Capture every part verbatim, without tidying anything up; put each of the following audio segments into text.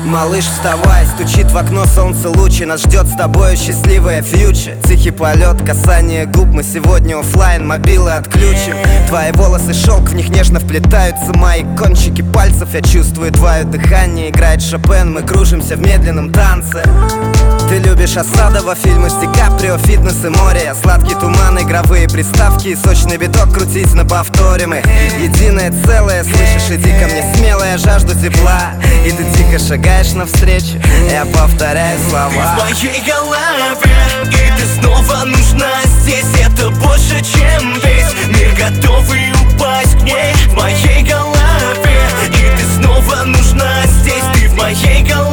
Малыш, вставай, стучит в окно солнце лучи. Нас ждет с тобой счастливая фьючер. Тихий полет, касание губ. Мы сегодня оффлайн, мобилы отключим. Твои волосы шелк, в них нежно вплетаются мои кончики пальцев. Я чувствую твое дыхание, играет Шопен. Мы кружимся в медленном танце. Ты любишь Асадова, фильмы с Ди Каприо, фитнес и море. Я сладкий туман, игровые приставки и сочный биток крутить на повторе. Мы единое целое, слышишь, иди ко мне смело. Я жажду тепла, и ты тихо шагаешь навстречу. Я повторяю слова. Ты в моей голове, и ты снова нужна здесь. Это больше, чем весь мир, готовый упасть к ней. В моей голове, и ты снова нужна здесь. Ты в моей голове.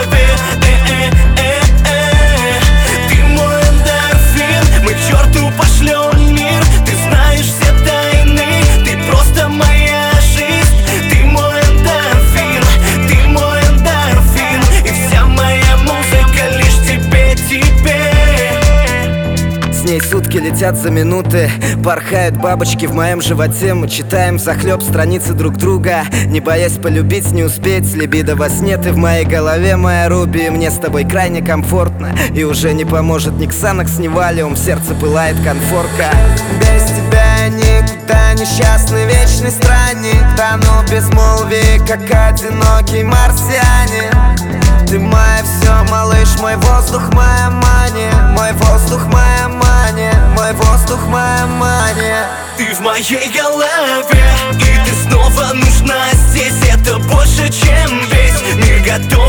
С ней сутки летят за минуты, порхают бабочки в моем животе. Мы читаем взахлеб страницы друг друга, не боясь полюбить, не успеть. Либидо во сне, ты в моей голове, моя Руби. Мне с тобой крайне комфортно, и уже не поможет ни Ксанакс, ни Валиум. Сердце пылает конфорка. Без тебя я никуда, несчастный вечный странник. Тону в безмолвии, как одинокий марсианин. Ты моя все, малыш, мой воздух, моя мания. Мой воздух, моя мания. Мой воздух, моя мания. Ты в моей голове, и ты снова нужна здесь. Это больше, чем весь мир, готов